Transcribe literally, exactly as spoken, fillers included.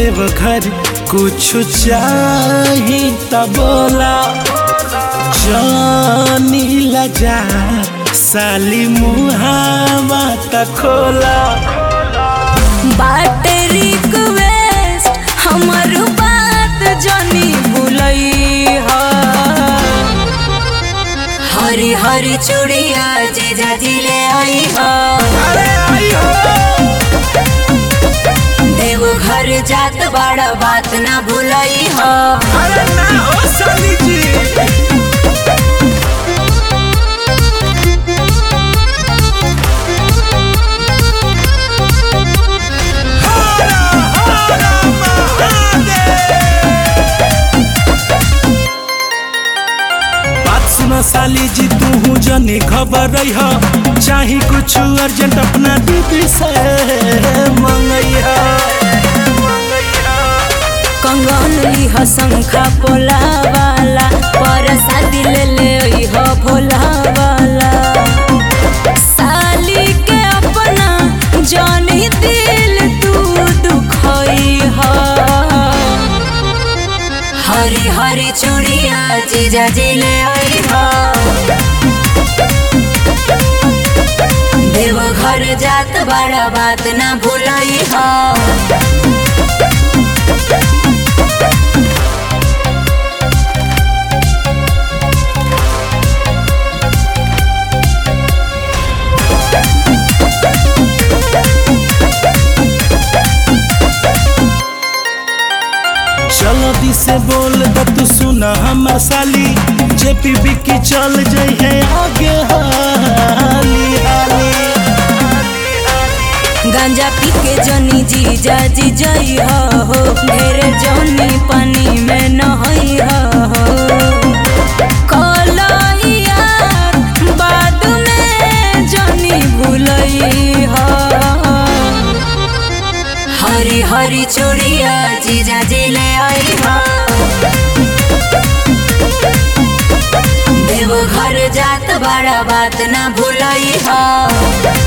देवघर कुछ चाही त बोला जानी लजा साली मुहावा त खोला बात रिक्वेस्ट हमर बात जानी भूलई ह हरी हरी चूड़िया जीजा जी ले आई ह देवघर जात बड़ा बात ना भूलई ह अरे ना ओ साली जी साली जी तू जनी खबर रही हो चाही कुछ अर्जेंट अपना दीदी से मंगैया कंगन ली हो शंखा पोला वाला पर शादी ले ले हो भोला वाला साली के अपना जानी दिल तू दुखई हो हरी हरी चूड़िया जीजा जी ले आई हो देवघर जात बड़ा बात ना भूलई हो चलो दी से बोल द तू सुना हमर साली जेपी बिकी चल जाई है आगे हाली हाली गांजा पी के जनी जीजा जी जई हो ढेरे जनी पानी में नहई हो कलैया बाद में जनी भूलई हो हरी हरी चूड़िया जीजा जी ले आई हो देवघर जात बड़ा बात ना भूलई हो।